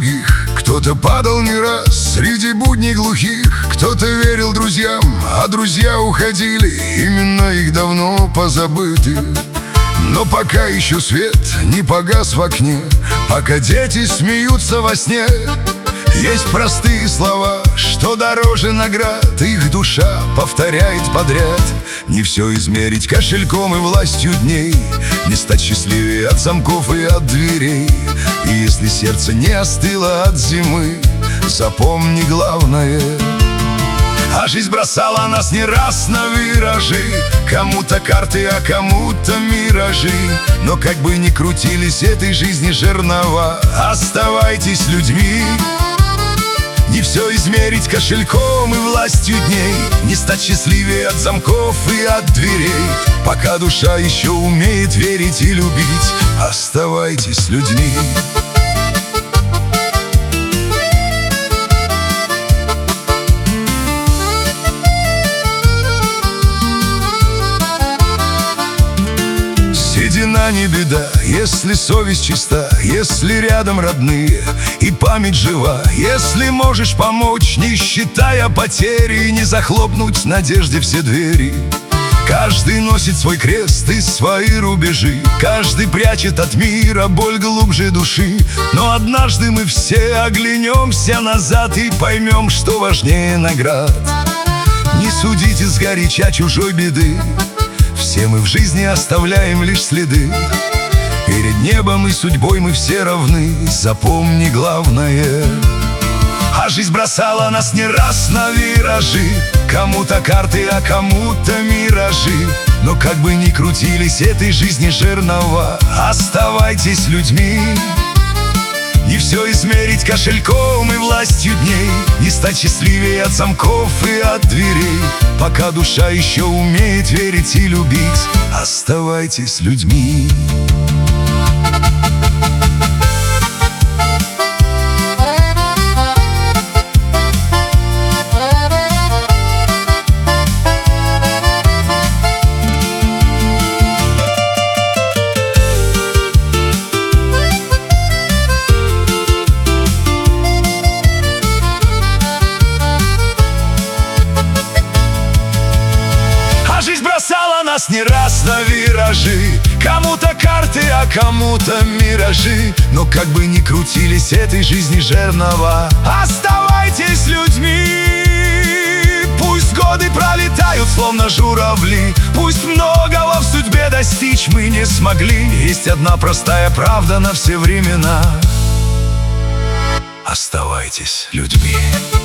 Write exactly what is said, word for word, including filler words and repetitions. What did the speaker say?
других, кто-то падал не раз среди будней глухих, кто-то верил друзьям, а друзья уходили, именно их давно позабыты. Но пока еще свет не погас в окне, пока дети смеются во сне, есть простые слова, что дороже наград, их душа повторяет подряд. Не все измерить кошельком и властью дней, не стать счастливее от замков и от дверей. И если сердце не остыло от зимы, запомни главное: а жизнь бросала нас не раз на виражи, кому-то карты, а кому-то миражи. Но как бы ни крутились этой жизни жернова, оставайтесь людьми. Не все измерить кошельком и властью дней, не стать счастливее от замков и от дверей. Пока душа еще умеет верить и любить, оставайтесь людьми. Седина не беда, если совесть чиста, если рядом родные и память жива, если можешь помочь, не считая потери, и не захлопнуть надежде все двери. Каждый носит свой крест и свои рубежи, каждый прячет от мира боль глубже души. Но однажды мы все оглянемся назад и поймем, что важнее наград. Не судите сгоряча чужой беды, все мы в жизни оставляем лишь следы. Перед небом и судьбой мы все равны, запомни главное: а жизнь бросала нас не раз на виражи, кому-то карты, а кому-то миражи. Но как бы ни крутились этой жизни жернова, оставайтесь людьми. Не все измерить кошельком и властью дней, не стать счастливее от замков и от дверей. Пока душа еще умеет верить и любить, оставайтесь людьми. Бросала нас не раз на виражи, кому-то карты, а кому-то миражи. Но как бы ни крутились этой жизни жернова, оставайтесь людьми. Пусть годы пролетают словно журавли, пусть многого в судьбе достичь мы не смогли, есть одна простая правда на все времена: оставайтесь людьми.